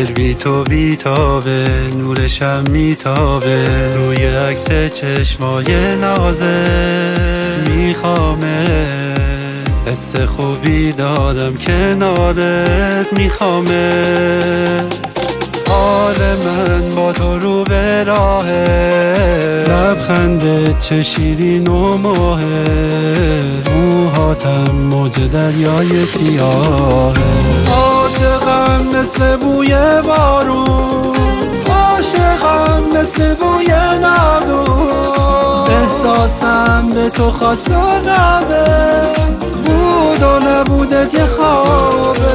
دل بی تو بیتابه، نورشم میتابه روی عکس چشمای نازه. میخوامه حس خوبی دارم کنارت، میخوامه حال من با تو رو به راهه. لبخنده چه شیرین و ماهه، موهاتم موج دریای سیاهه. عاشقم مثل بوی بارون، عاشقم مثل بوی نادون. احساسم به تو خاص و نبه، بود و نبودت یه خوابه.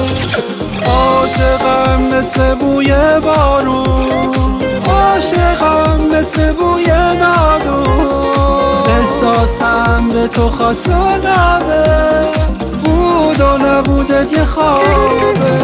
عاشقم مثل بوی بارون، عاشقم مثل بوی نادون. احساسم به تو خاص و نبه، بود و نبودت یه خوابه.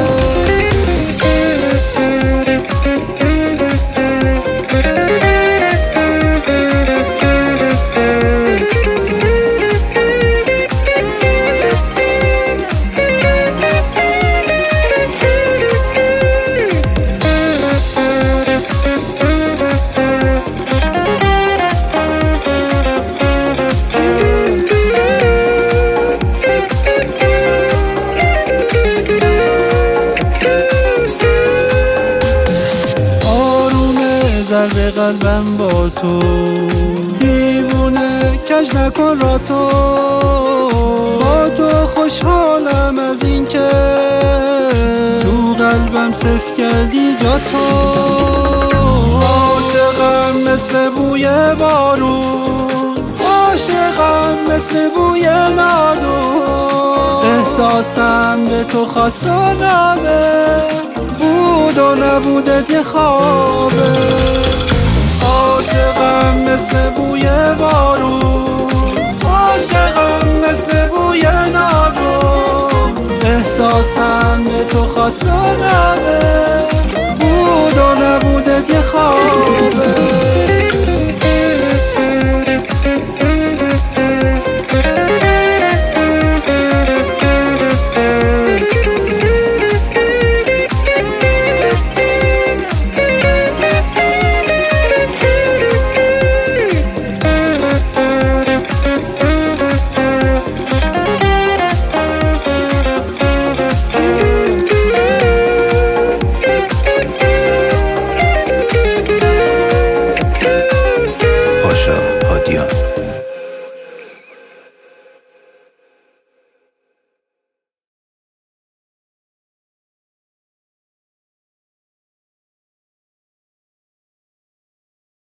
ضرب قلبم با تو، دیوونه کج نکن را تو. با تو خوشحالم از این که تو قلبم صرف کردی جا تو. عاشقم مثل بوی بارون، عاشقم مثل بوی نادون. احساسم به تو خاص و نبه، بود و نبودت یه خوابه. عاشقم مثل بوی بارون، عاشقم مثل بوی نادون. احساسم به تو خاص و نبه،